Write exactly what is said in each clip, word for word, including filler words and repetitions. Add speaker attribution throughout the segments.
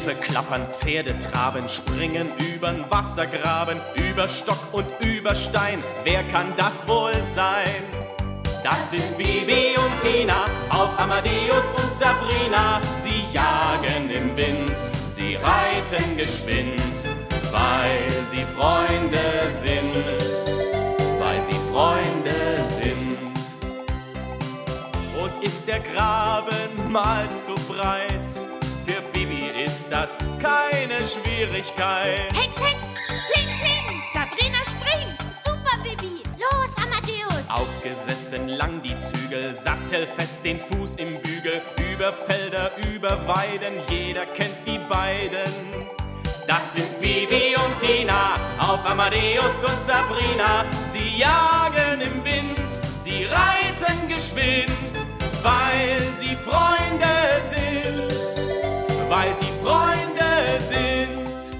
Speaker 1: Hufe klappern, Pferde traben, springen übern Wassergraben, über Stock und über Stein. Wer kann das wohl sein? Das sind Bibi und Tina auf Amadeus und Sabrina. Sie jagen im Wind, sie reiten geschwind, weil sie Freunde sind, weil sie Freunde sind. Und ist der Graben mal zu breit, für Bibi ist das keine Schwierigkeit.
Speaker 2: Hex, Hex, pling, pling, Sabrina spring, super Bibi, los Amadeus.
Speaker 1: Aufgesessen lang die Zügel, sattelfest den Fuß im Bügel, über Felder, über Weiden, jeder kennt die beiden. Das sind Bibi und Tina auf Amadeus und Sabrina. Sie jagen im Wind, sie reiten geschwind, weil sie Freunde sind, weil sie Freunde sind.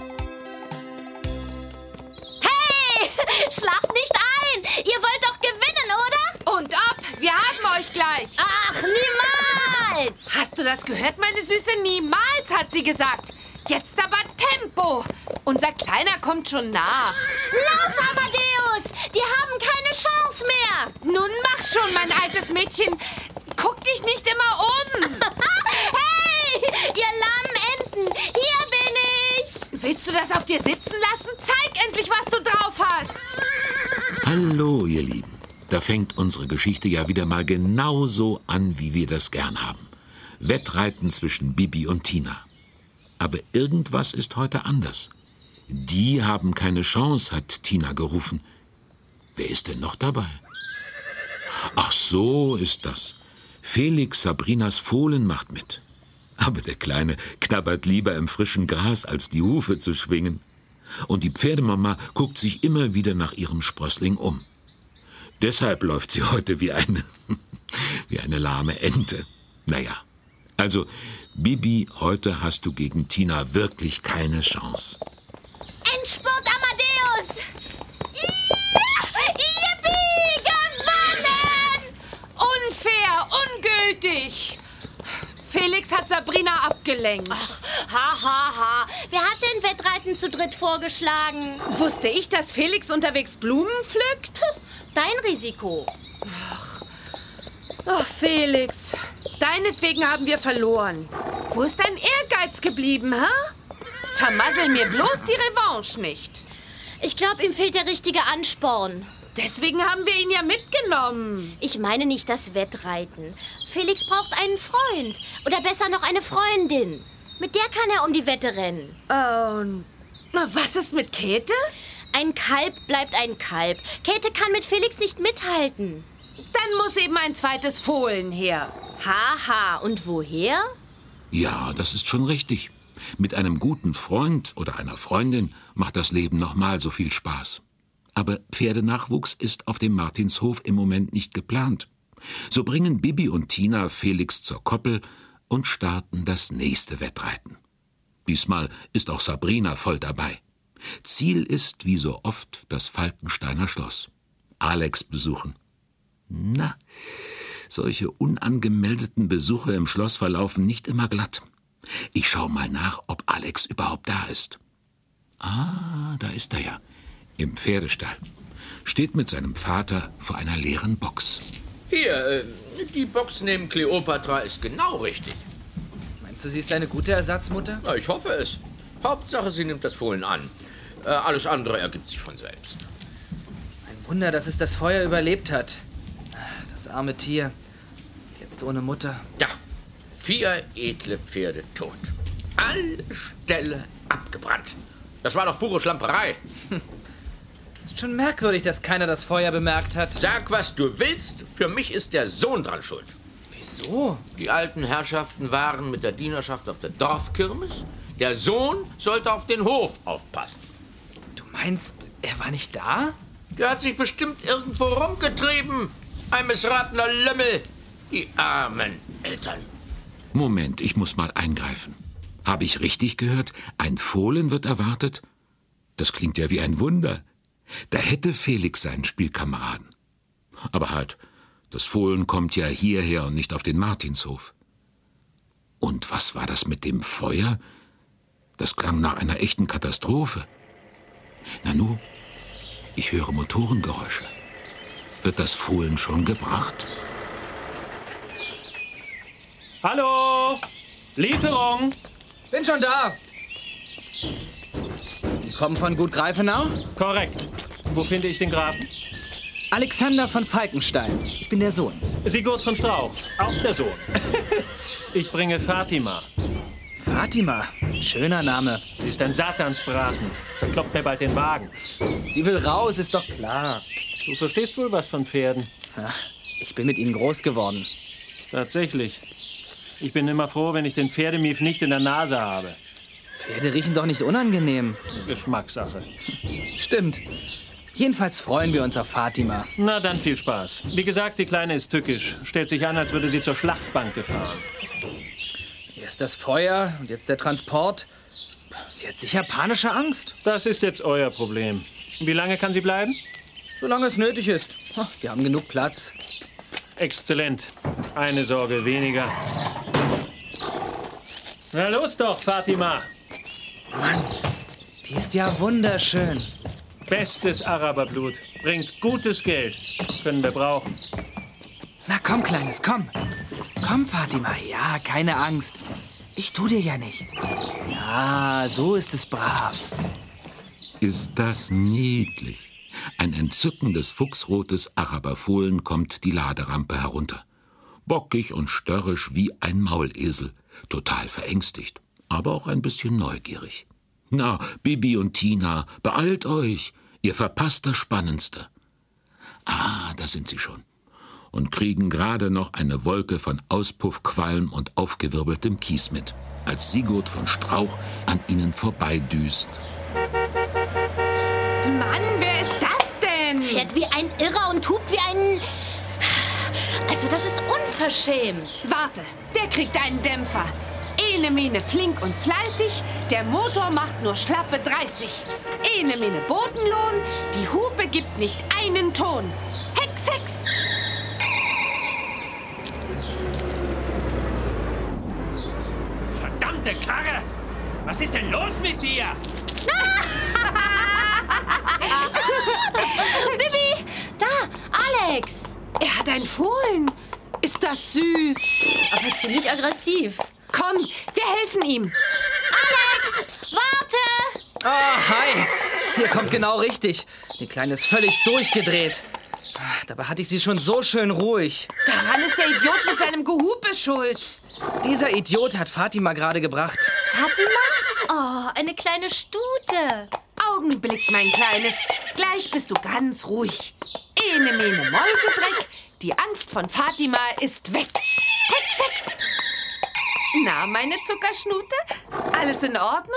Speaker 2: Hey, schlaft nicht ein, ihr wollt doch gewinnen, oder?
Speaker 3: Und ab, wir haben euch gleich.
Speaker 2: Ach, niemals.
Speaker 3: Hast du das gehört, meine Süße? Niemals, hat sie gesagt. Jetzt aber Tempo. Unser Kleiner kommt schon nach.
Speaker 2: Lauf, Amadeus, die haben keine Chance mehr.
Speaker 3: Nun mach schon, mein altes Mädchen. Guck dich nicht immer um.
Speaker 2: Hey, ihr lahmen Enten, hier bin ich.
Speaker 3: Willst du das auf dir sitzen lassen? Zeig endlich, was du drauf hast.
Speaker 4: Hallo, ihr Lieben. Da fängt unsere Geschichte ja wieder mal genauso an, wie wir das gern haben. Wettreiten zwischen Bibi und Tina. Aber irgendwas ist heute anders. Die haben keine Chance, hat Tina gerufen. Wer ist denn noch dabei? Ach, so ist das. Felix, Sabrinas Fohlen, macht mit. Aber der Kleine knabbert lieber im frischen Gras, als die Hufe zu schwingen. Und die Pferdemama guckt sich immer wieder nach ihrem Sprössling um. Deshalb läuft sie heute wie eine, wie eine lahme Ente. Naja, also, Bibi, heute hast du gegen Tina wirklich keine Chance.
Speaker 2: Endspurt, Amadeus. Ja, yippie, gewonnen.
Speaker 3: Unfair, ungültig. Felix hat Sabrina abgelenkt.
Speaker 2: Ach, ha, ha, ha. Wer hat denn Wettreiten zu dritt vorgeschlagen?
Speaker 3: Wusste ich, dass Felix unterwegs Blumen pflückt?
Speaker 2: Dein Risiko.
Speaker 3: Ach, Felix, deinetwegen haben wir verloren. Wo ist dein Ehrgeiz geblieben, ha? Vermassel mir bloß die Revanche nicht.
Speaker 2: Ich glaube, ihm fehlt der richtige Ansporn.
Speaker 3: Deswegen haben wir ihn ja mitgenommen.
Speaker 2: Ich meine nicht das Wettreiten. Felix braucht einen Freund. Oder besser noch eine Freundin. Mit der kann er um die Wette rennen.
Speaker 3: Und na, was ist mit Käthe?
Speaker 2: Ein Kalb bleibt ein Kalb. Käthe kann mit Felix nicht mithalten.
Speaker 3: Dann muss eben ein zweites Fohlen her.
Speaker 2: Haha, und woher?
Speaker 4: Ja, das ist schon richtig. Mit einem guten Freund oder einer Freundin macht das Leben noch mal so viel Spaß. Aber Pferdenachwuchs ist auf dem Martinshof im Moment nicht geplant. So bringen Bibi und Tina Felix zur Koppel und starten das nächste Wettreiten. Diesmal ist auch Sabrina voll dabei. Ziel ist, wie so oft, das Falkensteiner Schloss. Alex besuchen. Na, solche unangemeldeten Besuche im Schloss verlaufen nicht immer glatt. Ich schau mal nach, ob Alex überhaupt da ist. Ah, da ist er ja. Im Pferdestall. Steht mit seinem Vater vor einer leeren Box.
Speaker 5: Hier, äh, die Box neben Kleopatra ist genau richtig.
Speaker 6: Meinst du, sie ist eine gute Ersatzmutter?
Speaker 5: Na, ich hoffe es. Hauptsache, sie nimmt das Fohlen an. Äh, alles andere ergibt sich von selbst.
Speaker 6: Ein Wunder, dass es das Feuer überlebt hat. Das arme Tier. Jetzt ohne Mutter.
Speaker 5: Ja, vier edle Pferde tot. Alle Ställe abgebrannt. Das war doch pure Schlamperei. Hm.
Speaker 6: Ist schon merkwürdig, dass keiner das Feuer bemerkt hat.
Speaker 5: Sag, was du willst. Für mich ist der Sohn dran schuld.
Speaker 6: Wieso?
Speaker 5: Die alten Herrschaften waren mit der Dienerschaft auf der Dorfkirmes. Der Sohn sollte auf den Hof aufpassen.
Speaker 6: Du meinst, er war nicht da?
Speaker 5: Der hat sich bestimmt irgendwo rumgetrieben. Ein missratener Lümmel. Die armen Eltern.
Speaker 4: Moment, ich muss mal eingreifen. Habe ich richtig gehört? Ein Fohlen wird erwartet? Das klingt ja wie ein Wunder. Da hätte Felix seinen Spielkameraden. Aber halt, das Fohlen kommt ja hierher und nicht auf den Martinshof. Und was war das mit dem Feuer? Das klang nach einer echten Katastrophe. Nanu, ich höre Motorengeräusche. Wird das Fohlen schon gebracht?
Speaker 7: Hallo? Lieferung?
Speaker 6: Bin schon da. Sie kommen von Gut Greifenau?
Speaker 7: Korrekt. Wo finde ich den Grafen?
Speaker 6: Alexander von Falkenstein. Ich bin der Sohn.
Speaker 7: Sigurd von Strauch, auch der Sohn. Ich bringe Fatima.
Speaker 6: Fatima, schöner Name.
Speaker 7: Sie ist ein Satansbraten. Zerkloppt mir bald den Wagen.
Speaker 6: Sie will raus, ist doch klar.
Speaker 7: Du verstehst wohl was von Pferden.
Speaker 6: Ach, ich bin mit ihnen groß geworden.
Speaker 7: Tatsächlich. Ich bin immer froh, wenn ich den Pferdemief nicht in der Nase habe.
Speaker 6: Pferde riechen doch nicht unangenehm.
Speaker 7: Geschmackssache.
Speaker 6: Stimmt. Jedenfalls freuen wir uns auf Fatima.
Speaker 7: Na, dann viel Spaß. Wie gesagt, die Kleine ist tückisch. Stellt sich an, als würde sie zur Schlachtbank gefahren.
Speaker 6: Erst das Feuer und jetzt der Transport. Sie hat sicher panische Angst.
Speaker 7: Das ist jetzt euer Problem. Wie lange kann sie bleiben?
Speaker 6: Solange es nötig ist. Wir haben genug Platz.
Speaker 7: Exzellent. Eine Sorge weniger. Na los doch, Fatima.
Speaker 6: Mann, die ist ja wunderschön.
Speaker 7: Bestes Araberblut. Bringt gutes Geld. Können wir brauchen.
Speaker 6: Na komm, Kleines, komm. Komm, Fatima. Ja, keine Angst. Ich tu dir ja nichts. Ja, so ist es brav.
Speaker 4: Ist das niedlich. Ein entzückendes fuchsrotes Araberfohlen kommt die Laderampe herunter. Bockig und störrisch wie ein Maulesel. Total verängstigt, aber auch ein bisschen neugierig. Na, Bibi und Tina, beeilt euch. Ihr verpasst das Spannendste. Ah, da sind sie schon. Und kriegen gerade noch eine Wolke von Auspuffqualm und aufgewirbeltem Kies mit, als Sigurd von Strauch an ihnen vorbeidüst.
Speaker 3: Mann, wer ist das denn?
Speaker 2: Fährt wie ein Irrer und hupt wie ein... Also, das ist unverschämt.
Speaker 3: Warte, der kriegt einen Dämpfer. Ene Mene flink und fleißig, der Motor macht nur schlappe dreißig. Ene Mene Bodenlohn, die Hupe gibt nicht einen Ton. Hex, Hex!
Speaker 1: Verdammte Karre! Was ist denn los mit dir?
Speaker 2: Bibi, da, Alex.
Speaker 3: Er hat ein Fohlen. Ist das süß.
Speaker 2: Aber ziemlich aggressiv.
Speaker 3: Komm, wir helfen ihm.
Speaker 2: Alex, warte!
Speaker 6: Ah, hi. Hier kommt genau richtig. Die Kleine ist völlig durchgedreht. Ach, dabei hatte ich sie schon so schön ruhig.
Speaker 3: Daran ist der Idiot mit seinem Gehupe schuld.
Speaker 6: Dieser Idiot hat Fatima gerade gebracht.
Speaker 2: Fatima? Oh, eine kleine Stute.
Speaker 3: Augenblick, mein Kleines. Gleich bist du ganz ruhig. Ene Mene Mäusedreck. Die Angst von Fatima ist weg. Hex, Hex. Na, meine Zuckerschnute? Alles in Ordnung?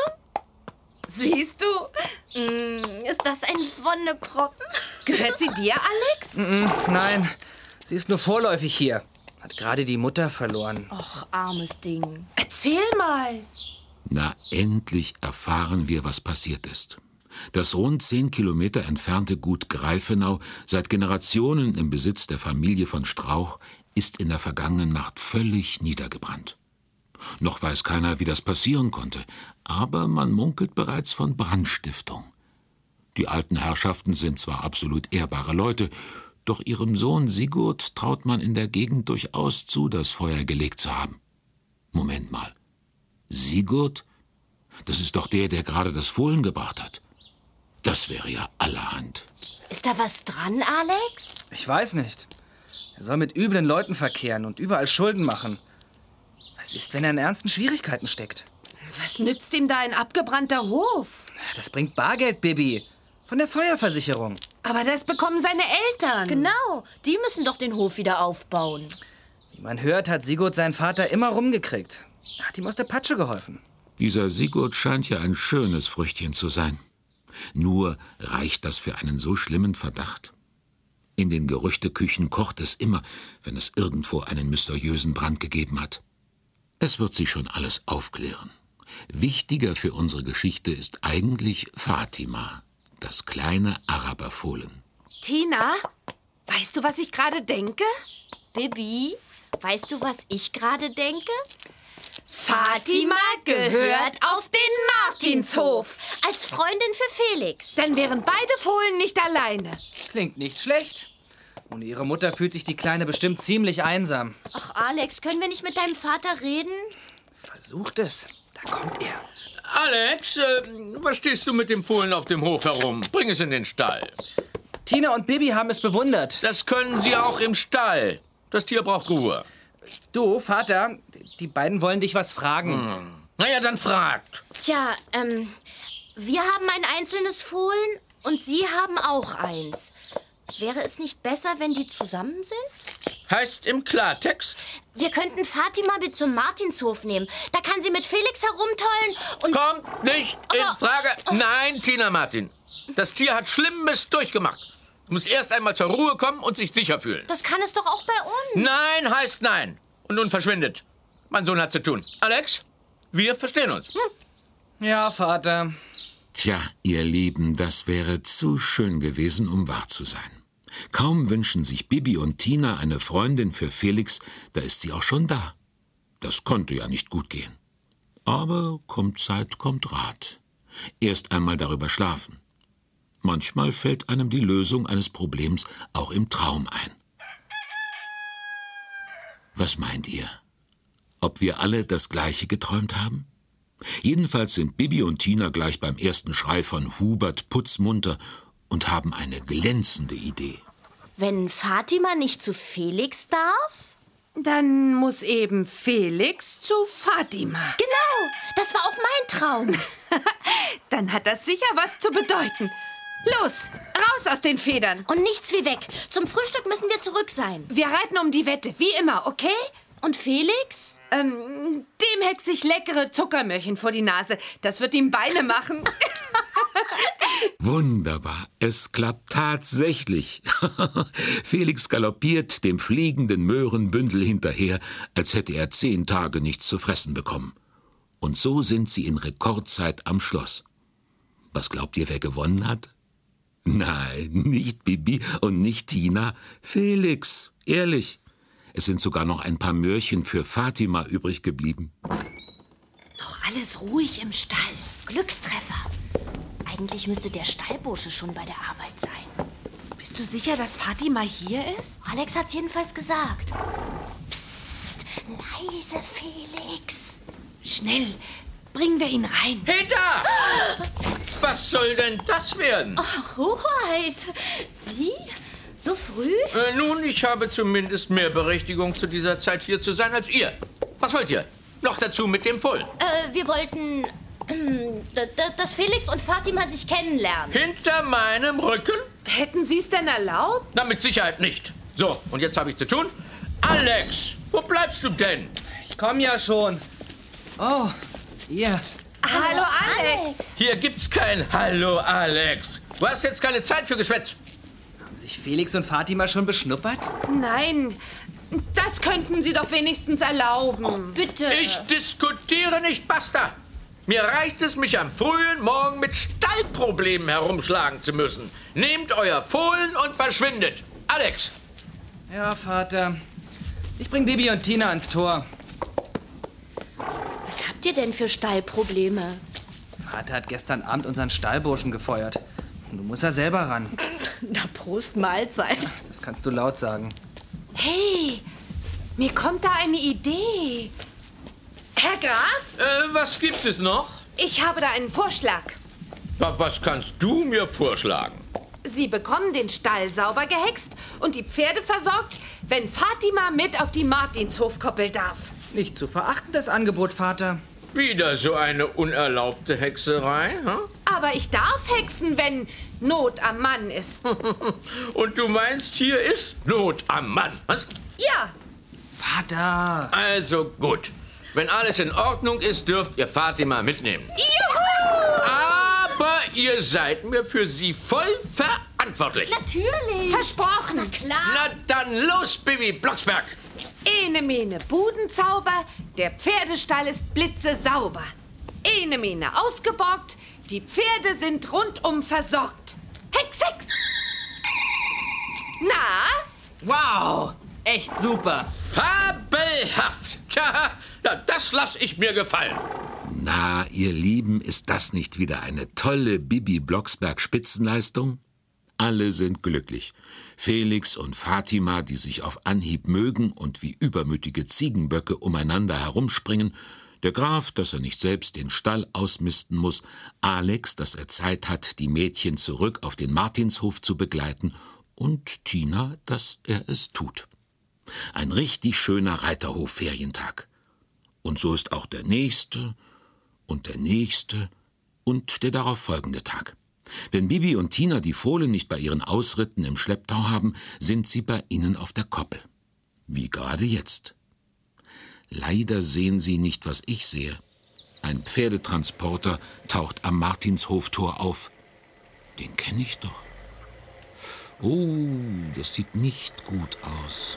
Speaker 3: Siehst du?
Speaker 2: Mm, ist das ein Wonneproppen?
Speaker 3: Gehört sie dir, Alex?
Speaker 6: Mm, nein, sie ist nur vorläufig hier. Hat gerade die Mutter verloren.
Speaker 2: Och, armes Ding.
Speaker 3: Erzähl mal.
Speaker 4: Na, endlich erfahren wir, was passiert ist. Das rund zehn Kilometer entfernte Gut Greifenau, seit Generationen im Besitz der Familie von Strauch, ist in der vergangenen Nacht völlig niedergebrannt. Noch weiß keiner, wie das passieren konnte, aber man munkelt bereits von Brandstiftung. Die alten Herrschaften sind zwar absolut ehrbare Leute, doch ihrem Sohn Sigurd traut man in der Gegend durchaus zu, das Feuer gelegt zu haben. Moment mal. Sigurd? Das ist doch der, der gerade das Fohlen gebracht hat. Das wäre ja allerhand.
Speaker 2: Ist da was dran, Alex?
Speaker 6: Ich weiß nicht. Er soll mit üblen Leuten verkehren und überall Schulden machen. Was ist, wenn er in ernsten Schwierigkeiten steckt?
Speaker 3: Was nützt ihm da ein abgebrannter Hof?
Speaker 6: Das bringt Bargeld, Bibi. Von der Feuerversicherung.
Speaker 3: Aber das bekommen seine Eltern.
Speaker 2: Genau, die müssen doch den Hof wieder aufbauen.
Speaker 6: Wie man hört, hat Sigurd seinen Vater immer rumgekriegt. Er hat ihm aus der Patsche geholfen.
Speaker 4: Dieser Sigurd scheint ja ein schönes Früchtchen zu sein. Nur reicht das für einen so schlimmen Verdacht? In den Gerüchteküchen kocht es immer, wenn es irgendwo einen mysteriösen Brand gegeben hat. Es wird sich schon alles aufklären. Wichtiger für unsere Geschichte ist eigentlich Fatima, das kleine Araberfohlen.
Speaker 3: Tina, weißt du, was ich gerade denke?
Speaker 2: Bibi, weißt du, was ich gerade denke?
Speaker 3: Fatima gehört auf den Martinshof.
Speaker 2: Als Freundin für Felix.
Speaker 3: Dann wären beide Fohlen nicht alleine.
Speaker 6: Klingt nicht schlecht. Ohne ihre Mutter fühlt sich die Kleine bestimmt ziemlich einsam.
Speaker 2: Ach, Alex, können wir nicht mit deinem Vater reden?
Speaker 6: Versucht es. Da kommt er.
Speaker 5: Alex, äh, was stehst du mit dem Fohlen auf dem Hof herum? Bring es in den Stall.
Speaker 6: Tina und Bibi haben es bewundert.
Speaker 5: Das können sie auch im Stall. Das Tier braucht Ruhe.
Speaker 6: Du, Vater, die beiden wollen dich was fragen.
Speaker 5: Hm. Na ja, dann fragt.
Speaker 2: Tja, ähm, wir haben ein einzelnes Fohlen und Sie haben auch eins. Wäre es nicht besser, wenn die zusammen sind?
Speaker 5: Heißt im Klartext?
Speaker 2: Wir könnten Fatima mit zum Martinshof nehmen. Da kann sie mit Felix herumtollen und...
Speaker 5: Kommt nicht in
Speaker 2: Aber-
Speaker 5: Frage. Nein, Tina Martin. Das Tier hat Schlimmes durchgemacht. Es muss erst einmal zur Ruhe kommen und sich sicher fühlen.
Speaker 2: Das kann es doch auch bei uns.
Speaker 5: Nein heißt nein. Und nun verschwindet. Mein Sohn hat zu tun. Alex, wir verstehen uns. Hm?
Speaker 6: Ja, Vater.
Speaker 4: Tja, ihr Lieben, das wäre zu schön gewesen, um wahr zu sein. Kaum wünschen sich Bibi und Tina eine Freundin für Felix, da ist sie auch schon da. Das konnte ja nicht gut gehen. Aber kommt Zeit, kommt Rat. Erst einmal darüber schlafen. Manchmal fällt einem die Lösung eines Problems auch im Traum ein. Was meint ihr? Ob wir alle das Gleiche geträumt haben? Jedenfalls sind Bibi und Tina gleich beim ersten Schrei von Hubert putzmunter und haben eine glänzende Idee.
Speaker 2: Wenn Fatima nicht zu Felix darf?
Speaker 3: Dann muss eben Felix zu Fatima.
Speaker 2: Genau, das war auch mein Traum.
Speaker 3: Dann hat das sicher was zu bedeuten. Los, raus aus den Federn.
Speaker 2: Und nichts wie weg. Zum Frühstück müssen wir zurück sein.
Speaker 3: Wir reiten um die Wette, wie immer, okay?
Speaker 2: Und Felix?
Speaker 3: Ähm, dem hexe ich leckere Zuckermörchen vor die Nase. Das wird ihm Beine machen.
Speaker 4: Wunderbar, es klappt tatsächlich. Felix galoppiert dem fliegenden Möhrenbündel hinterher, als hätte er zehn Tage nichts zu fressen bekommen. Und so sind sie in Rekordzeit am Schloss. Was glaubt ihr, wer gewonnen hat? Nein, nicht Bibi und nicht Tina, Felix, ehrlich. Es sind sogar noch ein paar Möhrchen für Fatima übrig geblieben.
Speaker 2: Noch alles ruhig im Stall. Glückstreffer. Eigentlich müsste der Stallbursche schon bei der Arbeit sein.
Speaker 3: Bist du sicher, dass Fatima hier ist?
Speaker 2: Alex hat's jedenfalls gesagt. Psst, leise, Felix.
Speaker 3: Schnell, bringen wir ihn rein.
Speaker 5: Hinter! Was soll denn das werden?
Speaker 2: Hoheit, Sie? So früh?
Speaker 5: Äh, nun, ich habe zumindest mehr Berechtigung, zu dieser Zeit hier zu sein als ihr. Was wollt ihr? Noch dazu mit dem Fohlen.
Speaker 2: Äh, wir wollten, ähm, d- d- dass Felix und Fatima sich kennenlernen.
Speaker 5: Hinter meinem Rücken?
Speaker 3: Hätten Sie es denn erlaubt?
Speaker 5: Na, mit Sicherheit nicht. So, und jetzt habe ich zu tun. Alex, wo bleibst du denn?
Speaker 6: Ich komme ja schon. Oh, ihr.
Speaker 3: Hallo, Alex.
Speaker 5: Hier gibt's kein Hallo, Alex. Du hast jetzt keine Zeit für Geschwätz.
Speaker 6: Haben sich Felix und Fatima schon beschnuppert?
Speaker 3: Nein, das könnten Sie doch wenigstens erlauben.
Speaker 2: Bitte.
Speaker 5: Ich diskutiere nicht, basta. Mir reicht es, mich am frühen Morgen mit Stallproblemen herumschlagen zu müssen. Nehmt euer Fohlen und verschwindet. Alex.
Speaker 6: Ja, Vater. Ich bring Bibi und Tina ans Tor.
Speaker 2: Was habt ihr denn für Stallprobleme?
Speaker 6: Vater hat gestern Abend unseren Stallburschen gefeuert. Du musst ja selber ran.
Speaker 2: Na, Prost, Mahlzeit.
Speaker 6: Das kannst du laut sagen.
Speaker 3: Hey, mir kommt da eine Idee. Herr Graf,
Speaker 5: Äh, was gibt es noch?
Speaker 3: ich habe da einen Vorschlag.
Speaker 5: Na, was kannst du mir vorschlagen?
Speaker 3: Sie bekommen den Stall sauber gehext und die Pferde versorgt, wenn Fatima mit auf die Martinshofkoppel darf.
Speaker 6: Nicht zu verachten, das Angebot, Vater.
Speaker 5: Wieder so eine unerlaubte Hexerei, hm?
Speaker 3: Aber ich darf hexen, wenn Not am Mann ist.
Speaker 5: Und du meinst, hier ist Not am Mann, was?
Speaker 3: Ja,
Speaker 6: Vater.
Speaker 5: Also gut. Wenn alles in Ordnung ist, dürft ihr Fatima mitnehmen.
Speaker 3: juhu!
Speaker 5: Aber ihr seid mir für sie voll verantwortlich.
Speaker 2: Natürlich.
Speaker 3: Versprochen.
Speaker 2: Na klar.
Speaker 5: Na dann los, Bibi Blocksberg.
Speaker 3: Ene mene Budenzauber, der Pferdestall ist blitzesauber. Ene mene ausgeborgt, die Pferde sind rundum versorgt. Hex, Hex! Na,
Speaker 6: Wow. Echt super.
Speaker 5: Fabelhaft. Tja, na, das lass ich mir gefallen.
Speaker 4: Na, ihr Lieben, ist das nicht wieder eine tolle Bibi Blocksberg-Spitzenleistung? Alle sind glücklich. Felix und Fatima, die sich auf Anhieb mögen und wie übermütige Ziegenböcke umeinander herumspringen, der Graf, dass er nicht selbst den Stall ausmisten muss, Alex, dass er Zeit hat, die Mädchen zurück auf den Martinshof zu begleiten, und Tina, dass er es tut. Ein richtig schöner Reiterhof-Ferientag. Und so ist auch der nächste und der nächste und der darauf folgende Tag. Wenn Bibi und Tina die Fohlen nicht bei ihren Ausritten im Schlepptau haben, sind sie bei ihnen auf der Koppel. Wie gerade jetzt. Leider sehen sie nicht, was ich sehe. Ein Pferdetransporter taucht am Martinshoftor auf. Den kenne ich doch. Oh, das sieht nicht gut aus.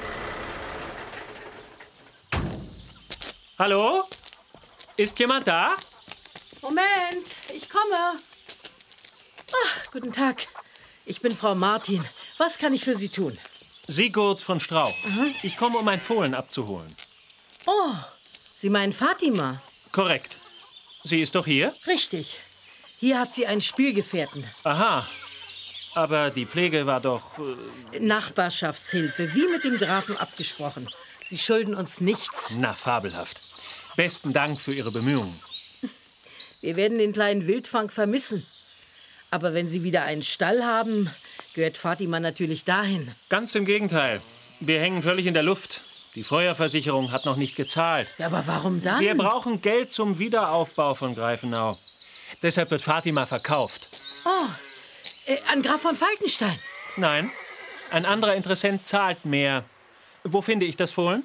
Speaker 7: Hallo? Ist jemand da?
Speaker 8: Moment, ich komme. Ach, guten Tag. Ich bin Frau Martin. Was kann ich für Sie tun?
Speaker 7: Sigurd von Strauch. Mhm. Ich komme, um ein Fohlen abzuholen.
Speaker 8: Oh, Sie meinen Fatima?
Speaker 7: Korrekt. Sie ist doch hier?
Speaker 8: Richtig. Hier hat sie einen Spielgefährten.
Speaker 7: Aha. Aber die Pflege war doch...
Speaker 8: Äh Nachbarschaftshilfe, wie mit dem Grafen abgesprochen. Sie schulden uns nichts.
Speaker 7: Na, fabelhaft. Besten Dank für Ihre Bemühungen.
Speaker 8: Wir werden den kleinen Wildfang vermissen. Aber wenn Sie wieder einen Stall haben, gehört Fatima natürlich dahin.
Speaker 7: Ganz im Gegenteil. Wir hängen völlig in der Luft. Die Feuerversicherung hat noch nicht gezahlt.
Speaker 8: Ja, aber warum dann?
Speaker 7: Wir brauchen Geld zum Wiederaufbau von Greifenau. Deshalb wird Fatima verkauft.
Speaker 8: Oh, äh, an Graf von Falkenstein?
Speaker 7: Nein, ein anderer Interessent zahlt mehr. Wo finde ich das Fohlen?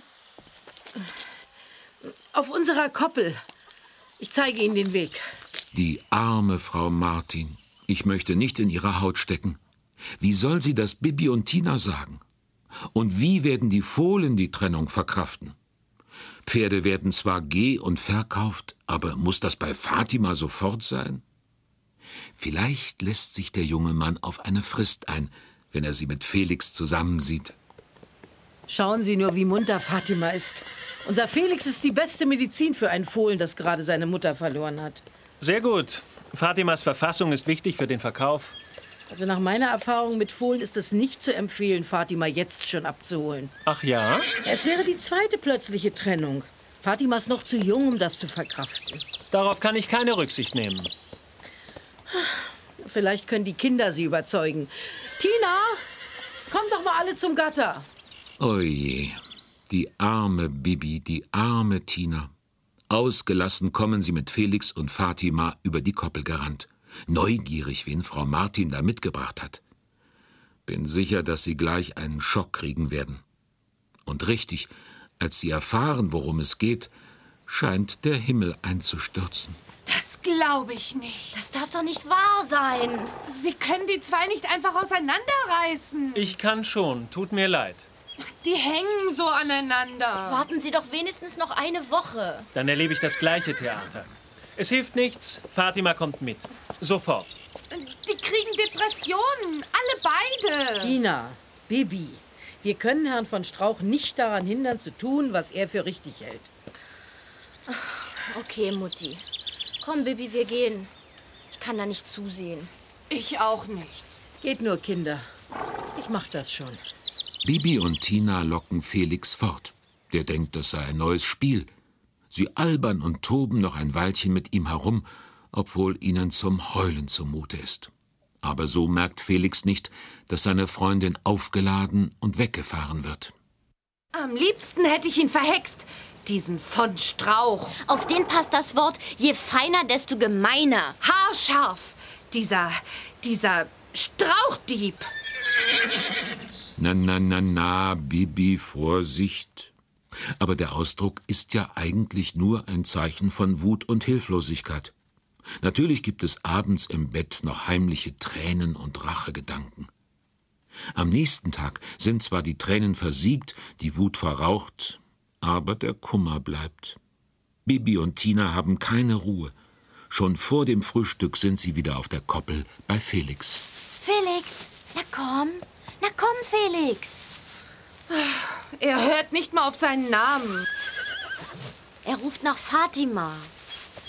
Speaker 8: Auf unserer Koppel. Ich zeige Ihnen den Weg.
Speaker 4: Die arme Frau Martin. Ich möchte nicht in ihrer Haut stecken. Wie soll sie das Bibi und Tina sagen? Und wie werden die Fohlen die Trennung verkraften? Pferde werden zwar geh- und verkauft, aber muss das bei Fatima sofort sein? Vielleicht lässt sich der junge Mann auf eine Frist ein, wenn er sie mit Felix zusammensieht.
Speaker 8: Schauen Sie nur, wie munter Fatima ist. Unser Felix ist die beste Medizin für ein Fohlen, das gerade seine Mutter verloren hat.
Speaker 7: Sehr gut. Fatimas Verfassung ist wichtig für den Verkauf.
Speaker 8: Also nach meiner Erfahrung mit Fohlen ist es nicht zu empfehlen, Fatima jetzt schon abzuholen.
Speaker 7: Ach ja?
Speaker 8: Es wäre die zweite plötzliche Trennung. Fatima ist noch zu jung, um das zu verkraften.
Speaker 7: Darauf kann ich keine Rücksicht nehmen.
Speaker 8: Vielleicht können die Kinder sie überzeugen. Tina, kommt doch mal alle zum Gatter.
Speaker 4: Oje, die arme Bibi, die arme Tina. Ausgelassen kommen sie mit Felix und Fatima über die Koppel gerannt. Neugierig, wen Frau Martin da mitgebracht hat. Bin sicher, dass sie gleich einen Schock kriegen werden. Und richtig, als sie erfahren, worum es geht, scheint der Himmel einzustürzen.
Speaker 3: Das glaube ich nicht.
Speaker 2: Das darf doch nicht wahr sein.
Speaker 3: Sie können die zwei nicht einfach auseinanderreißen.
Speaker 7: Ich kann schon, tut mir leid.
Speaker 3: Die hängen so aneinander.
Speaker 2: Warten Sie doch wenigstens noch eine Woche.
Speaker 7: Dann erlebe ich das gleiche Theater. Es hilft nichts, Fatima kommt mit. Sofort.
Speaker 3: Die kriegen Depressionen, alle beide.
Speaker 8: Tina, Bibi, wir können Herrn von Strauch nicht daran hindern, zu tun, was er für richtig hält.
Speaker 2: Okay, Mutti. Komm, Bibi, wir gehen. Ich kann da nicht zusehen.
Speaker 3: Ich auch nicht.
Speaker 8: Geht nur, Kinder. Ich mach das schon.
Speaker 4: Bibi und Tina locken Felix fort. Der denkt, das sei ein neues Spiel. Sie albern und toben noch ein Weilchen mit ihm herum, obwohl ihnen zum Heulen zumute ist. Aber so merkt Felix nicht, dass seine Freundin aufgeladen und weggefahren wird.
Speaker 3: Am liebsten hätte ich ihn verhext, diesen von Strauch.
Speaker 2: Auf den passt das Wort, je feiner, desto gemeiner.
Speaker 3: Haarscharf, dieser, dieser Strauchdieb.
Speaker 4: Na, na, na, na, Bibi, Vorsicht. Aber der Ausdruck ist ja eigentlich nur ein Zeichen von Wut und Hilflosigkeit. Natürlich gibt es abends im Bett noch heimliche Tränen und Rachegedanken. Am nächsten Tag sind zwar die Tränen versiegt, die Wut verraucht, aber der Kummer bleibt. Bibi und Tina haben keine Ruhe. Schon vor dem Frühstück sind sie wieder auf der Koppel bei Felix.
Speaker 2: Felix, na komm, na komm, Felix.
Speaker 3: Er hört nicht mal auf seinen Namen.
Speaker 2: Er ruft nach Fatima.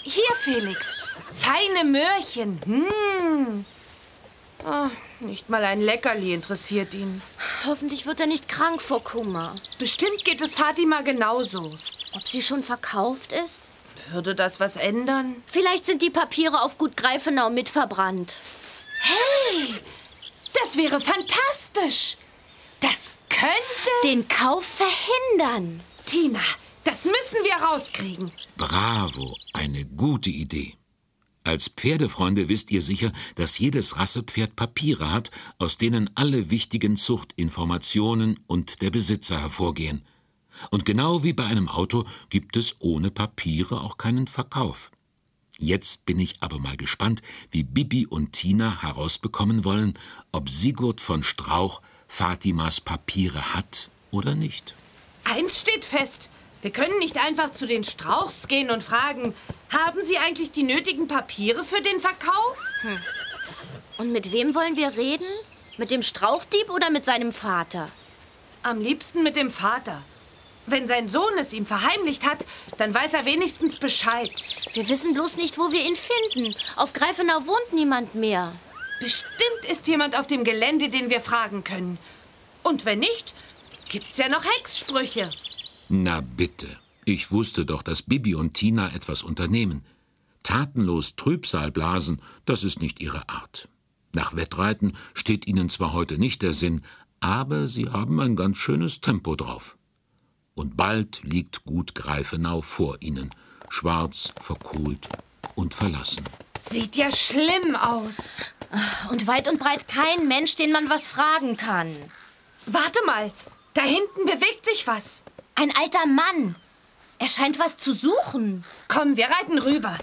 Speaker 3: Hier, Felix. Feine Möhrchen. Hm. Oh, nicht mal ein Leckerli interessiert ihn.
Speaker 2: Hoffentlich wird er nicht krank vor Kummer.
Speaker 3: Bestimmt geht es Fatima genauso.
Speaker 2: Ob sie schon verkauft ist?
Speaker 3: Würde das was ändern?
Speaker 2: Vielleicht sind die Papiere auf Gut Greifenau mit verbrannt.
Speaker 3: Hey, das wäre fantastisch. Das könnte
Speaker 2: den Kauf verhindern.
Speaker 3: Tina, das müssen wir rauskriegen.
Speaker 4: Bravo, eine gute Idee. Als Pferdefreunde wisst ihr sicher, dass jedes Rassepferd Papiere hat, aus denen alle wichtigen Zuchtinformationen und der Besitzer hervorgehen. Und genau wie bei einem Auto gibt es ohne Papiere auch keinen Verkauf. Jetzt bin ich aber mal gespannt, wie Bibi und Tina herausbekommen wollen, ob Sigurd von Strauch Fatimas Papiere hat oder nicht.
Speaker 3: Eins steht fest. Wir können nicht einfach zu den Strauchs gehen und fragen, haben Sie eigentlich die nötigen Papiere für den Verkauf?
Speaker 2: Hm. Und mit wem wollen wir reden? Mit dem Strauchdieb oder mit seinem Vater?
Speaker 3: Am liebsten mit dem Vater. Wenn sein Sohn es ihm verheimlicht hat, dann weiß er wenigstens Bescheid.
Speaker 2: Wir wissen bloß nicht, wo wir ihn finden. Auf Greifenau wohnt niemand mehr.
Speaker 3: Bestimmt ist jemand auf dem Gelände, den wir fragen können. Und wenn nicht, gibt's ja noch Hexsprüche.
Speaker 4: Na bitte, ich wusste doch, dass Bibi und Tina etwas unternehmen. Tatenlos Trübsal blasen, das ist nicht ihre Art. Nach Wettreiten steht ihnen zwar heute nicht der Sinn, aber sie haben ein ganz schönes Tempo drauf. Und bald liegt Gut Greifenau vor ihnen, schwarz, verkohlt und verlassen.
Speaker 3: Sieht ja schlimm aus.
Speaker 2: Und weit und breit kein Mensch, den man was fragen kann.
Speaker 3: Warte mal, da hinten bewegt sich was.
Speaker 2: Ein alter Mann. Er scheint was zu suchen.
Speaker 3: Komm, wir reiten rüber.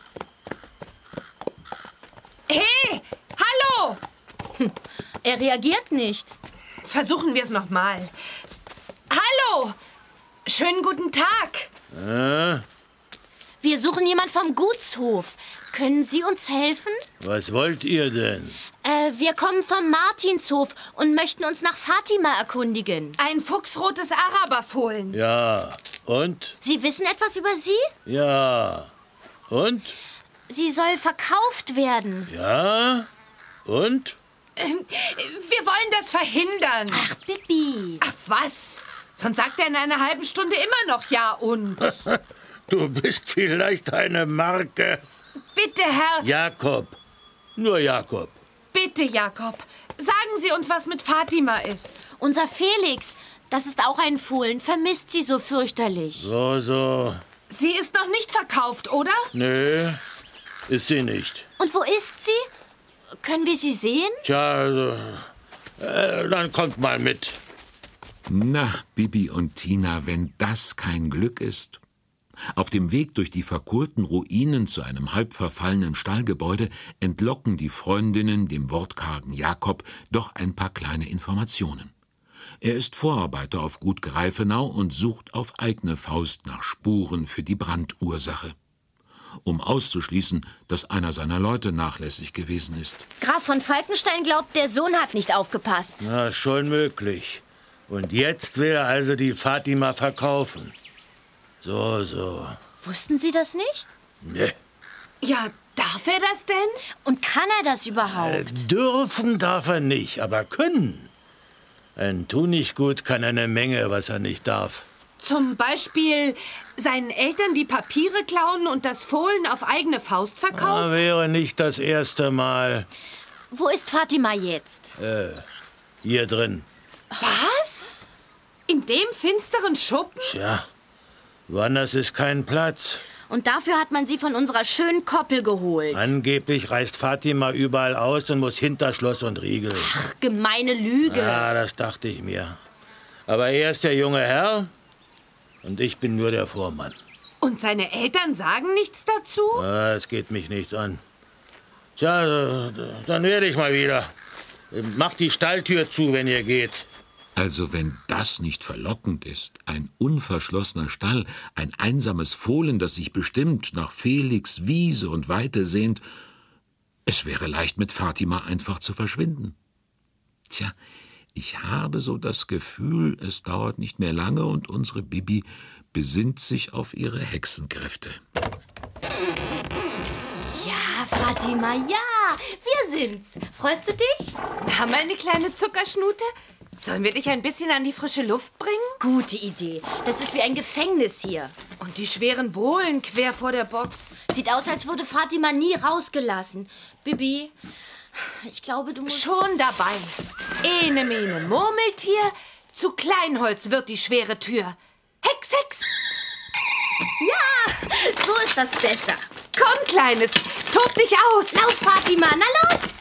Speaker 3: Hey, hallo!
Speaker 2: Hm, er reagiert nicht.
Speaker 3: Versuchen wir es noch mal. Hallo! Schönen guten Tag.
Speaker 9: Äh?
Speaker 2: Wir suchen jemand vom Gutshof. Können Sie uns helfen?
Speaker 9: Was wollt ihr denn?
Speaker 2: Äh, wir kommen vom Martinshof und möchten uns nach Fatima erkundigen.
Speaker 3: Ein fuchsrotes Araberfohlen.
Speaker 9: Ja, und?
Speaker 2: Sie wissen etwas über sie?
Speaker 9: Ja, und?
Speaker 2: Sie soll verkauft werden.
Speaker 9: Ja, und?
Speaker 3: Ähm, wir wollen das verhindern.
Speaker 2: Ach, Bibi.
Speaker 3: Ach, was? Sonst sagt er in einer halben Stunde immer noch ja und.
Speaker 9: Du bist vielleicht eine Marke.
Speaker 3: Bitte, Herr...
Speaker 9: Jakob. Nur Jakob.
Speaker 3: Bitte, Jakob. Sagen Sie uns, was mit Fatima ist.
Speaker 2: Unser Felix, das ist auch ein Fohlen, vermisst sie so fürchterlich.
Speaker 9: So, so.
Speaker 3: Sie ist noch nicht verkauft, oder?
Speaker 9: Nö, ist sie nicht.
Speaker 2: Und wo ist sie? Können wir sie sehen?
Speaker 9: Tja, also, äh, dann kommt mal mit.
Speaker 4: Na, Bibi und Tina, wenn das kein Glück ist. Auf dem Weg durch die verkohlten Ruinen zu einem halb verfallenen Stallgebäude entlocken die Freundinnen dem wortkargen Jakob doch ein paar kleine Informationen. Er ist Vorarbeiter auf Gut Greifenau und sucht auf eigene Faust nach Spuren für die Brandursache. Um auszuschließen, dass einer seiner Leute nachlässig gewesen ist.
Speaker 2: Graf von Falkenstein glaubt, der Sohn hat nicht aufgepasst.
Speaker 9: Na, schon möglich. Und jetzt will er also die Fatima verkaufen. So, so.
Speaker 2: Wussten Sie das nicht?
Speaker 9: Nee.
Speaker 3: Ja, darf er das denn?
Speaker 2: Und kann er das überhaupt?
Speaker 9: Äh, dürfen darf er nicht, aber können. Ein Tunichtgut kann eine Menge, was er nicht darf.
Speaker 3: Zum Beispiel seinen Eltern die Papiere klauen und das Fohlen auf eigene Faust verkaufen?
Speaker 9: Ah, wäre nicht das erste Mal.
Speaker 2: Wo ist Fatima jetzt?
Speaker 9: Äh, hier drin.
Speaker 3: Was? In dem finsteren Schuppen?
Speaker 9: Tja, woanders ist kein Platz.
Speaker 2: Und dafür hat man sie von unserer schönen Koppel geholt.
Speaker 9: Angeblich reist Fatima überall aus und muss hinter Schloss und Riegel.
Speaker 2: Ach, gemeine Lüge.
Speaker 9: Ja, das dachte ich mir. Aber er ist der junge Herr und ich bin nur der Vormann.
Speaker 3: Und seine Eltern sagen nichts dazu?
Speaker 9: Ah, es geht mich nichts an. Tja, dann werde ich mal wieder. Macht die Stalltür zu, wenn ihr geht.
Speaker 4: Also wenn das nicht verlockend ist, ein unverschlossener Stall, ein einsames Fohlen, das sich bestimmt nach Felix, Wiese und Weite sehnt, es wäre leicht mit Fatima einfach zu verschwinden. Tja, ich habe so das Gefühl, es dauert nicht mehr lange und unsere Bibi besinnt sich auf ihre Hexenkräfte.
Speaker 2: Fatima, ja, wir sind's. Freust du dich?
Speaker 3: Na, meine kleine Zuckerschnute, sollen wir dich ein bisschen an die frische Luft bringen?
Speaker 2: Gute Idee. Das ist wie ein Gefängnis hier.
Speaker 3: Und die schweren Bohlen quer vor der Box.
Speaker 2: Sieht aus, als wurde Fatima nie rausgelassen. Bibi, ich glaube, du musst...
Speaker 3: Schon dabei. Ene, mene, Murmeltier, zu Kleinholz wird die schwere Tür. Hex, Hex!
Speaker 2: Ja, so ist das besser.
Speaker 3: Komm, Kleines, tob dich aus.
Speaker 2: Lauf, Fatima, na los!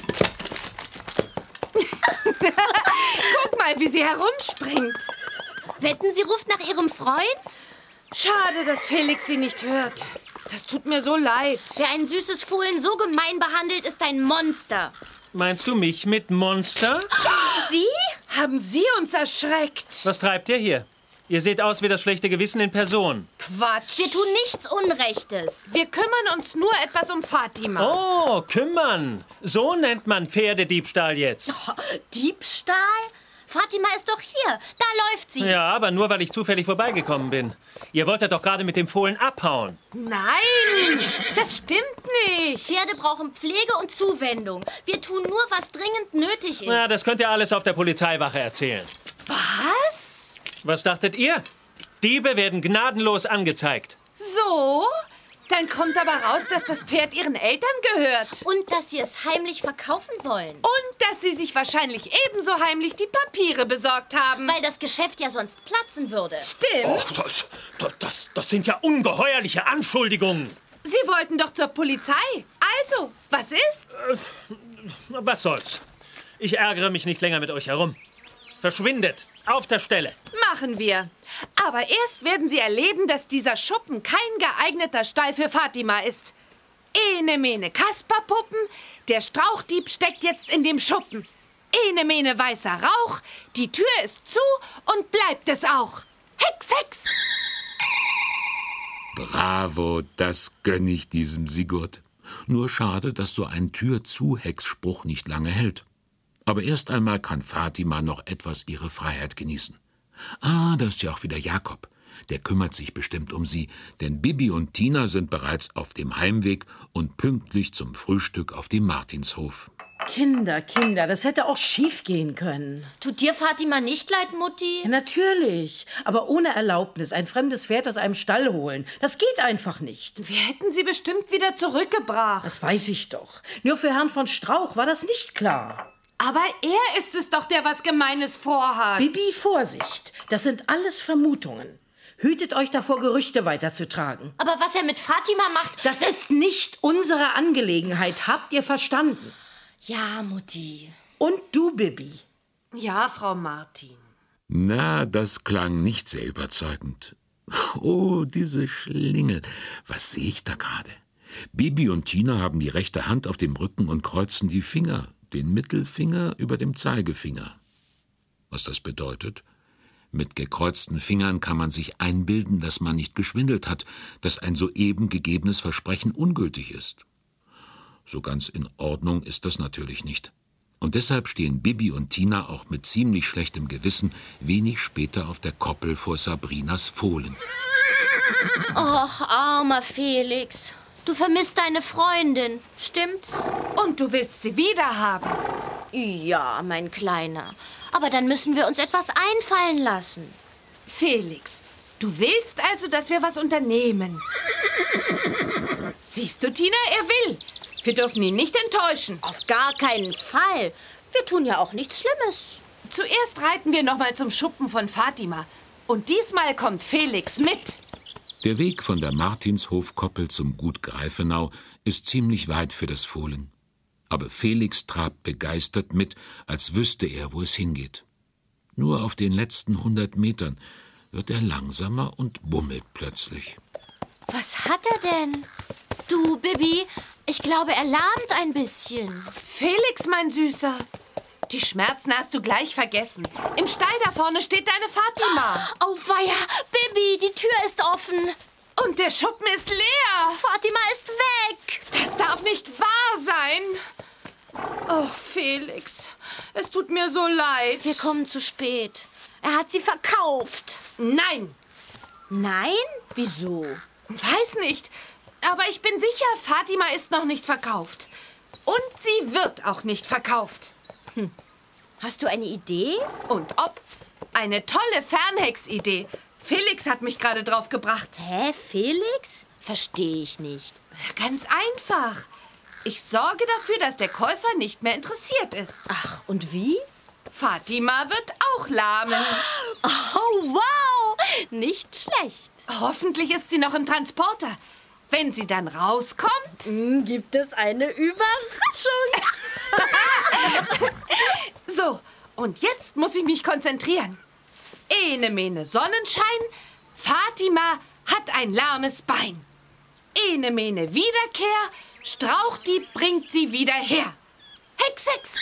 Speaker 3: Guck mal, wie sie herumspringt.
Speaker 2: Wetten, sie ruft nach ihrem Freund?
Speaker 3: Schade, dass Felix sie nicht hört. Das tut mir so leid.
Speaker 2: Wer ein süßes Fohlen so gemein behandelt, ist ein Monster.
Speaker 7: Meinst du mich mit Monster?
Speaker 2: Sie?
Speaker 3: Haben Sie uns erschreckt?
Speaker 7: Was treibt ihr hier? Ihr seht aus wie das schlechte Gewissen in Person.
Speaker 3: Quatsch.
Speaker 2: Wir tun nichts Unrechtes.
Speaker 3: Wir kümmern uns nur etwas um Fatima.
Speaker 7: Oh, kümmern. So nennt man Pferdediebstahl jetzt.
Speaker 2: Oh, Diebstahl? Fatima ist doch hier. Da läuft sie.
Speaker 7: Ja, aber nur, weil ich zufällig vorbeigekommen bin. Ihr wolltet doch gerade mit dem Fohlen abhauen.
Speaker 3: Nein, das stimmt nicht.
Speaker 2: Pferde brauchen Pflege und Zuwendung. Wir tun nur, was dringend nötig ist.
Speaker 7: Na, das könnt ihr alles auf der Polizeiwache erzählen.
Speaker 3: Was?
Speaker 7: Was dachtet ihr? Diebe werden gnadenlos angezeigt.
Speaker 3: So? Dann kommt aber raus, dass das Pferd ihren Eltern gehört.
Speaker 2: Und dass sie es heimlich verkaufen wollen.
Speaker 3: Und dass sie sich wahrscheinlich ebenso heimlich die Papiere besorgt haben.
Speaker 2: Weil das Geschäft ja sonst platzen würde.
Speaker 3: Stimmt.
Speaker 7: Oh, das, das, das sind ja ungeheuerliche Anschuldigungen.
Speaker 3: Sie wollten doch zur Polizei. Also, was ist?
Speaker 7: Äh, was soll's? Ich ärgere mich nicht länger mit euch herum. Verschwindet. Auf der Stelle.
Speaker 3: Machen wir. Aber erst werden Sie erleben, dass dieser Schuppen kein geeigneter Stall für Fatima ist. Ene mene Kasperpuppen, der Strauchdieb steckt jetzt in dem Schuppen. Ene mene weißer Rauch, die Tür ist zu und bleibt es auch. Hex, Hex!
Speaker 4: Bravo, das gönn ich diesem Sigurd. Nur schade, dass so ein Tür-zu-Hex-Spruch nicht lange hält. Aber erst einmal kann Fatima noch etwas ihre Freiheit genießen. Ah, da ist ja auch wieder Jakob. Der kümmert sich bestimmt um sie, denn Bibi und Tina sind bereits auf dem Heimweg und pünktlich zum Frühstück auf dem Martinshof.
Speaker 8: Kinder, Kinder, das hätte auch schief gehen können.
Speaker 2: Tut dir Fatima nicht leid, Mutti?
Speaker 8: Ja, natürlich, aber ohne Erlaubnis ein fremdes Pferd aus einem Stall holen, das geht einfach nicht.
Speaker 3: Wir hätten sie bestimmt wieder zurückgebracht.
Speaker 8: Das weiß ich doch. Nur für Herrn von Strauch war das nicht klar.
Speaker 3: Aber er ist es doch, der was Gemeines vorhat.
Speaker 8: Bibi, Vorsicht, das sind alles Vermutungen. Hütet euch davor, Gerüchte weiterzutragen.
Speaker 2: Aber was er mit Fatima macht...
Speaker 8: Das ist nicht unsere Angelegenheit, habt ihr verstanden?
Speaker 2: Ja, Mutti.
Speaker 8: Und du, Bibi?
Speaker 3: Ja, Frau Martin.
Speaker 4: Na, das klang nicht sehr überzeugend. Oh, diese Schlingel. Was sehe ich da gerade? Bibi und Tina haben die rechte Hand auf dem Rücken und kreuzen die Finger, den Mittelfinger über dem Zeigefinger. Was das bedeutet? Mit gekreuzten Fingern kann man sich einbilden, dass man nicht geschwindelt hat, dass ein soeben gegebenes Versprechen ungültig ist. So ganz in Ordnung ist das natürlich nicht. Und deshalb stehen Bibi und Tina auch mit ziemlich schlechtem Gewissen wenig später auf der Koppel vor Sabrinas Fohlen.
Speaker 2: Och, armer Felix. Du vermisst deine Freundin, stimmt's?
Speaker 3: Und du willst sie wieder haben.
Speaker 2: Ja, mein Kleiner. Aber dann müssen wir uns etwas einfallen lassen.
Speaker 3: Felix, du willst also, dass wir was unternehmen. Siehst du, Tina, er will. Wir dürfen ihn nicht enttäuschen.
Speaker 2: Auf gar keinen Fall. Wir tun ja auch nichts Schlimmes.
Speaker 3: Zuerst reiten wir noch mal zum Schuppen von Fatima. Und diesmal kommt Felix mit.
Speaker 4: Der Weg von der Martinshofkoppel zum Gut Greifenau ist ziemlich weit für das Fohlen. Aber Felix trabt begeistert mit, als wüsste er, wo es hingeht. Nur auf den letzten hundert Metern wird er langsamer und bummelt plötzlich.
Speaker 2: Was hat er denn? Du, Bibi, ich glaube, er lahmt ein bisschen.
Speaker 3: Felix, mein Süßer, die Schmerzen hast du gleich vergessen. Im Stall da vorne steht deine Fatima.
Speaker 2: Oh weia, Bibi, die Tür ist offen.
Speaker 3: Und der Schuppen ist leer.
Speaker 2: Fatima ist weg.
Speaker 3: Das darf nicht wahr sein. Oh, Felix, es tut mir so leid.
Speaker 2: Wir kommen zu spät. Er hat sie verkauft.
Speaker 3: Nein.
Speaker 2: Nein? Wieso?
Speaker 3: Weiß nicht. Aber ich bin sicher, Fatima ist noch nicht verkauft. Und sie wird auch nicht verkauft.
Speaker 2: Hm. Hast du eine Idee?
Speaker 3: Und ob? Eine tolle Fernhex-Idee. Felix hat mich gerade drauf gebracht.
Speaker 2: Hä, Felix? Verstehe ich nicht.
Speaker 3: Ganz einfach. Ich sorge dafür, dass der Käufer nicht mehr interessiert ist.
Speaker 2: Ach, und wie?
Speaker 3: Fatima wird auch lahmen.
Speaker 2: Oh, wow! Nicht schlecht.
Speaker 3: Hoffentlich ist sie noch im Transporter. Wenn sie dann rauskommt...
Speaker 2: Mm, gibt es eine Überraschung.
Speaker 3: So, und jetzt muss ich mich konzentrieren. Ene mene Sonnenschein, Fatima hat ein lahmes Bein. Ene mene Wiederkehr, Strauchdieb bringt sie wieder her. Hex, Hex.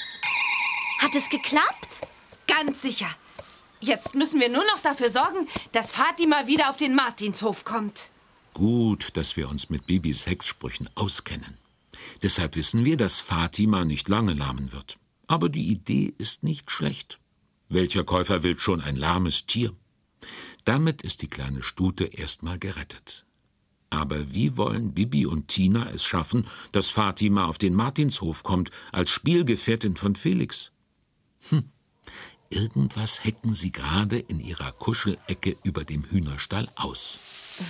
Speaker 2: Hat es geklappt?
Speaker 3: Ganz sicher. Jetzt müssen wir nur noch dafür sorgen, dass Fatima wieder auf den Martinshof kommt.
Speaker 4: Gut, dass wir uns mit Bibis Hexsprüchen auskennen. Deshalb wissen wir, dass Fatima nicht lange lahmen wird. Aber die Idee ist nicht schlecht. Welcher Käufer will schon ein lahmes Tier? Damit ist die kleine Stute erstmal gerettet. Aber wie wollen Bibi und Tina es schaffen, dass Fatima auf den Martinshof kommt, als Spielgefährtin von Felix? Hm, irgendwas hecken sie gerade in ihrer Kuschelecke über dem Hühnerstall aus.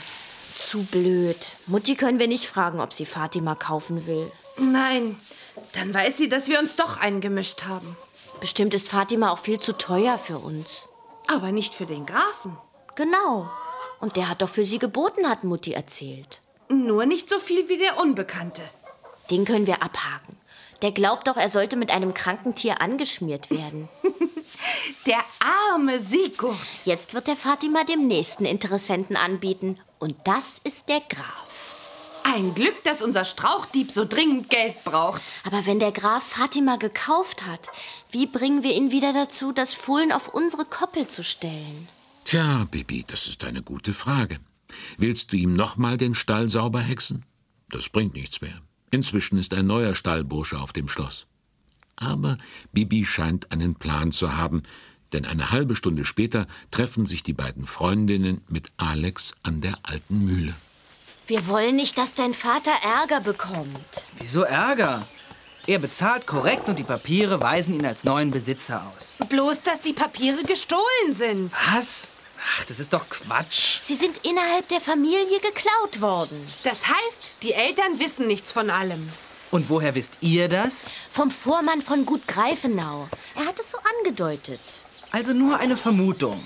Speaker 2: Zu blöd. Mutti können wir nicht fragen, ob sie Fatima kaufen will.
Speaker 3: Nein, dann weiß sie, dass wir uns doch eingemischt haben.
Speaker 2: Bestimmt ist Fatima auch viel zu teuer für uns.
Speaker 3: Aber nicht für den Grafen.
Speaker 2: Genau. Und der hat doch für sie geboten, hat Mutti erzählt.
Speaker 3: Nur nicht so viel wie der Unbekannte.
Speaker 2: Den können wir abhaken. Der glaubt doch, er sollte mit einem kranken Tier angeschmiert werden.
Speaker 3: Der arme Sigurd.
Speaker 2: Jetzt wird der Fatima dem nächsten Interessenten anbieten. Und das ist der Graf.
Speaker 3: Ein Glück, dass unser Strauchdieb so dringend Geld braucht.
Speaker 2: Aber wenn der Graf Fatima gekauft hat, wie bringen wir ihn wieder dazu, das Fohlen auf unsere Koppel zu stellen?
Speaker 4: Tja, Bibi, das ist eine gute Frage. Willst du ihm noch mal den Stall sauber hexen? Das bringt nichts mehr. Inzwischen ist ein neuer Stallbursche auf dem Schloss. Aber Bibi scheint einen Plan zu haben, denn eine halbe Stunde später treffen sich die beiden Freundinnen mit Alex an der alten Mühle.
Speaker 2: Wir wollen nicht, dass dein Vater Ärger bekommt.
Speaker 6: Wieso Ärger? Er bezahlt korrekt und die Papiere weisen ihn als neuen Besitzer aus.
Speaker 3: Bloß, dass die Papiere gestohlen sind.
Speaker 6: Was? Ach, das ist doch Quatsch.
Speaker 2: Sie sind innerhalb der Familie geklaut worden.
Speaker 3: Das heißt, die Eltern wissen nichts von allem.
Speaker 6: Und woher wisst ihr das?
Speaker 2: Vom Vormann von Gut Greifenau. Er hat es so angedeutet.
Speaker 6: Also nur eine Vermutung.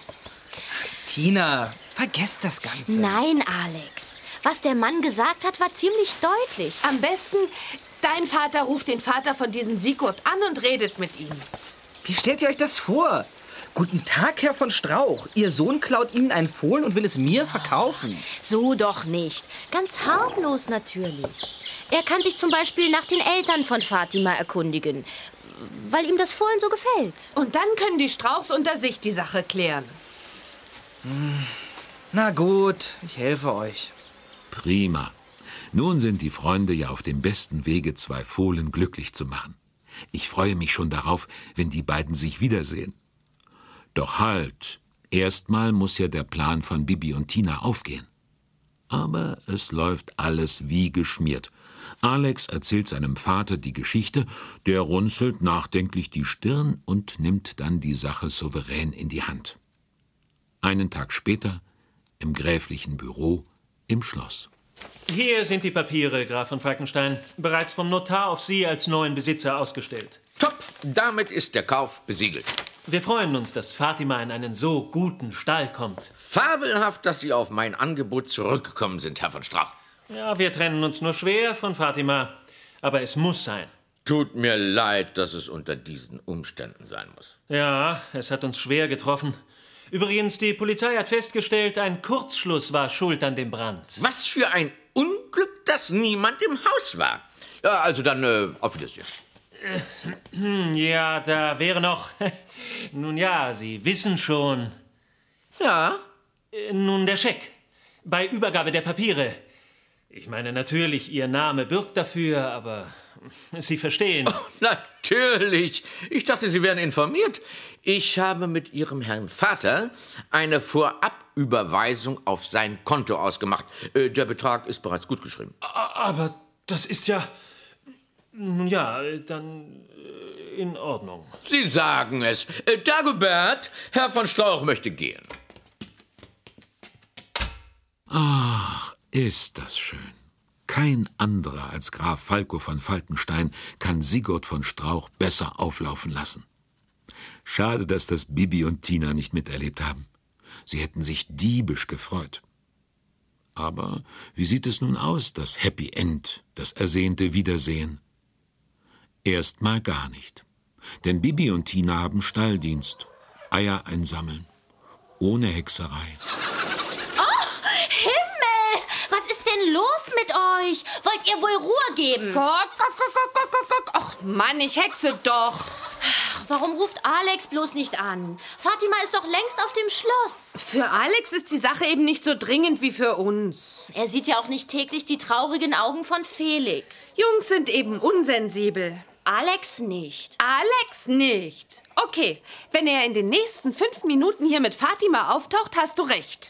Speaker 6: Tina, vergesst das Ganze.
Speaker 2: Nein, Alex. Was der Mann gesagt hat, war ziemlich deutlich.
Speaker 3: Am besten, dein Vater ruft den Vater von diesem Sigurd an und redet mit ihm.
Speaker 6: Wie stellt ihr euch das vor? Guten Tag, Herr von Strauch. Ihr Sohn klaut Ihnen ein Fohlen und will es mir verkaufen.
Speaker 2: So doch nicht. Ganz harmlos natürlich. Er kann sich zum Beispiel nach den Eltern von Fatima erkundigen, weil ihm das Fohlen so gefällt.
Speaker 3: Und dann können die Strauchs unter sich die Sache klären.
Speaker 6: Hm. Na gut, ich helfe euch.
Speaker 4: Prima. Nun sind die Freunde ja auf dem besten Wege, zwei Fohlen glücklich zu machen. Ich freue mich schon darauf, wenn die beiden sich wiedersehen. Doch halt, erstmal muss ja der Plan von Bibi und Tina aufgehen. Aber es läuft alles wie geschmiert. Alex erzählt seinem Vater die Geschichte, der runzelt nachdenklich die Stirn und nimmt dann die Sache souverän in die Hand. Einen Tag später, im gräflichen Büro, im Schloss.
Speaker 7: Hier sind die Papiere, Graf von Falkenstein. Bereits vom Notar auf Sie als neuen Besitzer ausgestellt.
Speaker 5: Top, damit ist der Kauf besiegelt.
Speaker 7: Wir freuen uns, dass Fatima in einen so guten Stall kommt.
Speaker 5: Fabelhaft, dass Sie auf mein Angebot zurückgekommen sind, Herr von Strauch.
Speaker 7: Ja, wir trennen uns nur schwer von Fatima. Aber es muss sein.
Speaker 5: Tut mir leid, dass es unter diesen Umständen sein muss.
Speaker 7: Ja, es hat uns schwer getroffen. Übrigens, die Polizei hat festgestellt, ein Kurzschluss war schuld an dem Brand.
Speaker 5: Was für ein Unglück, dass niemand im Haus war. Ja, also dann äh, auf Wiedersehen.
Speaker 7: Ja, da wäre noch... Nun ja, Sie wissen schon.
Speaker 5: Ja?
Speaker 7: Nun, der Scheck. Bei Übergabe der Papiere. Ich meine, natürlich, Ihr Name bürgt dafür, aber Sie verstehen.
Speaker 5: Oh, natürlich. Ich dachte, Sie wären informiert. Ich habe mit Ihrem Herrn Vater eine Vorabüberweisung auf sein Konto ausgemacht. Äh, der Betrag ist bereits gut geschrieben.
Speaker 7: Aber das ist ja... Ja, dann äh, in Ordnung.
Speaker 5: Sie sagen es. Äh, Dagobert, Herr von Strauch möchte gehen.
Speaker 4: Ach, ist das schön. Kein anderer als Graf Falco von Falkenstein kann Sigurd von Strauch besser auflaufen lassen. Schade, dass das Bibi und Tina nicht miterlebt haben. Sie hätten sich diebisch gefreut. Aber wie sieht es nun aus, das Happy End, das ersehnte Wiedersehen? Erstmal gar nicht. Denn Bibi und Tina haben Stalldienst, Eier einsammeln, ohne Hexerei.
Speaker 2: Was ist denn los mit euch? Wollt ihr wohl Ruhe geben?
Speaker 3: Guck, guck, guck, guck, guck, guck, guck. Ach Mann, ich hexe doch.
Speaker 2: Warum ruft Alex bloß nicht an? Fatima ist doch längst auf dem Schloss.
Speaker 3: Für Alex ist die Sache eben nicht so dringend wie für uns.
Speaker 2: Er sieht ja auch nicht täglich die traurigen Augen von Felix.
Speaker 3: Jungs sind eben unsensibel.
Speaker 2: Alex nicht.
Speaker 3: Alex nicht. Okay, wenn er in den nächsten fünf Minuten hier mit Fatima auftaucht, hast du recht.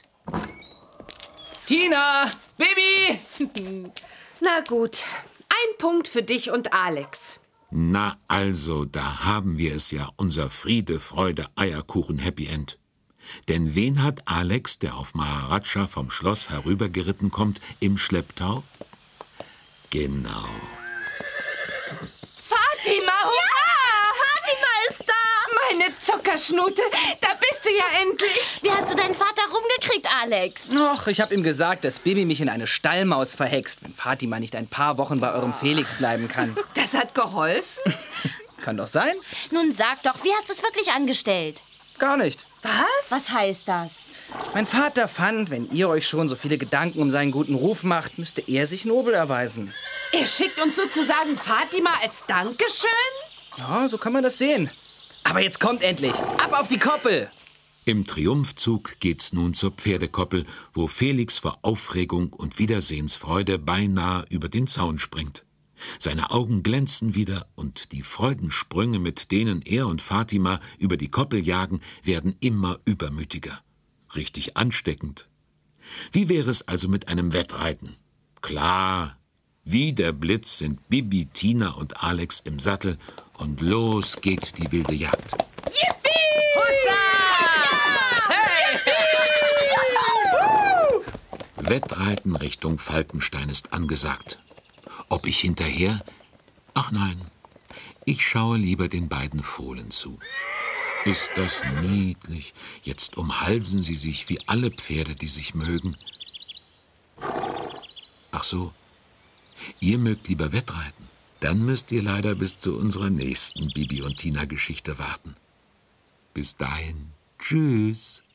Speaker 6: Tina! Baby!
Speaker 3: Na gut, ein Punkt für dich und Alex.
Speaker 4: Na also, da haben wir es ja, unser Friede, Freude, Eierkuchen, Happy End. Denn wen hat Alex, der auf Maharaja vom Schloss herübergeritten kommt, im Schlepptau? Genau.
Speaker 3: Fatima, hurra!
Speaker 2: Fatima ist da!
Speaker 3: Meine Zuckerschnute, da bist du ja endlich.
Speaker 2: Wie hast du deinen Vater rumgekriegt, Alex?
Speaker 6: Och, ich hab ihm gesagt, dass Bibi mich in eine Stallmaus verhext, wenn Fatima nicht ein paar Wochen bei eurem Felix bleiben kann.
Speaker 3: Das hat geholfen?
Speaker 6: Kann doch sein.
Speaker 2: Nun sag doch, wie hast du es wirklich angestellt?
Speaker 6: Gar nicht.
Speaker 3: Was?
Speaker 2: Was heißt das?
Speaker 6: Mein Vater fand, wenn ihr euch schon so viele Gedanken um seinen guten Ruf macht, müsste er sich nobel erweisen.
Speaker 3: Er schickt uns sozusagen Fatima als Dankeschön?
Speaker 6: Ja, so kann man das sehen. Aber jetzt kommt endlich. Ab auf die Koppel.
Speaker 4: Im Triumphzug geht's nun zur Pferdekoppel, wo Felix vor Aufregung und Wiedersehensfreude beinahe über den Zaun springt. Seine Augen glänzen wieder und die Freudensprünge, mit denen er und Fatima über die Koppel jagen, werden immer übermütiger. Richtig ansteckend. Wie wäre es also mit einem Wettreiten? Klar, wie der Blitz sind Bibi, Tina und Alex im Sattel und los geht die wilde Jagd.
Speaker 3: Yippie!
Speaker 6: Hussa! Hey!
Speaker 4: Wettreiten Richtung Falkenstein ist angesagt. Ob ich hinterher? Ach nein, ich schaue lieber den beiden Fohlen zu. Ist das niedlich? Jetzt umhalsen sie sich wie alle Pferde, die sich mögen. Ach so, ihr mögt lieber Wettreiten. Dann müsst ihr leider bis zu unserer nächsten Bibi und Tina Geschichte warten. Bis dahin, tschüss.